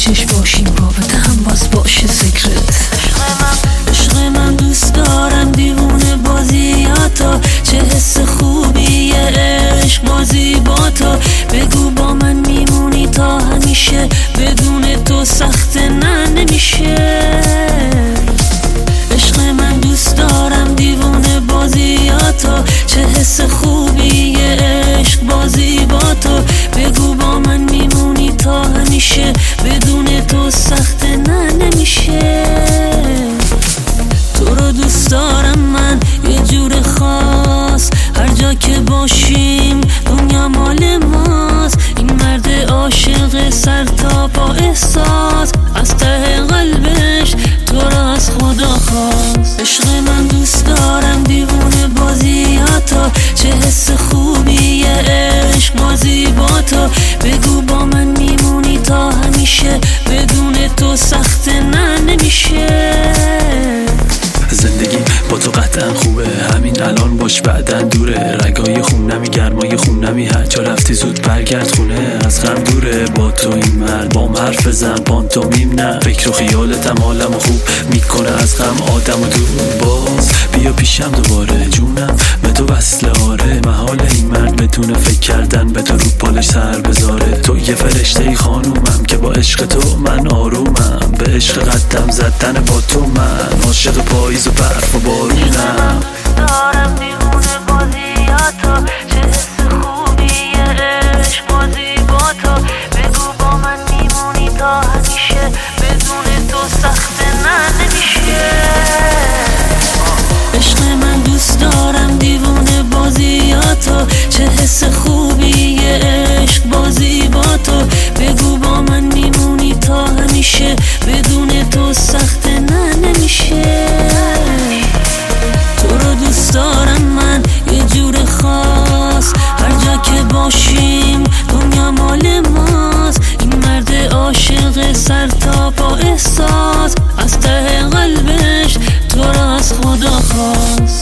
چشم باشیم رابطه هم باز باشه ذکرت. عشق من دوست دارم دیوونه بازیاتا، چه حس خوبیه عشق بازی با تو. بگو با من میمونی تا همیشه، بدون تو سخت نه نمیشه. عشق من دوست دارم دیوونه بازیاتا، چه حس خوبیه عشق بازی با تو. بگو با من میمونی تا همیشه، بدون تو سخت نه نمیشه. تو رو دوست دارم من یه جور خاص، هر جا که باشیم دنیا مال ماست. این مرد عاشق سر تا پا احساس، از ته قلبش تو را از خدا خواست. عشق من دوست دارم دیوونه بازیاتا، چه حس خوبیه عشق بازی با تو. بگو با من میمونی تا همیشه، بدون تو سخت نه نمیشه. زندگی با تو قطعا خوبه، همین الان باش بعدن دوره. رگای خونمی گرمای خونمی، هر جا رفتی زود برگرد خونه. از غم دوره با تو این مرد، بام حرف بزن پانتومیم نه. فکر و خیالتم حالمو خوب میکنه، از غم آدمو دور. باز بیا پیشم دوباره جونم به تو وصله. آره محال این مرد بتونه فکر کردن به تو رو پالش سر بذاره. تو یه فرشته ای خانومم که با عشق تو من آرومم. به عشق قدم زدن با تو من عاشق پاییز و برف و بارونم. دارم دیوونه بازیاتا، چه حس خوبیه عشق بازی با تو. بگو با من میمونی تا همیشه، بدون تو سخت نه نمیشه. عشق من دوست دارم دیوونه بازیاتا، چه حس خوبیه عشق بازی با تو. بگو با من میمونی تا همیشه، بدون تو سخت نه نمیشه. تو رو دوست دارم من یه جور خاص، هر جا که باشیم دنیا مال ماست. این مرد عاشق سر تا پا احساس، از ته قلبش تو را از خدا خواست.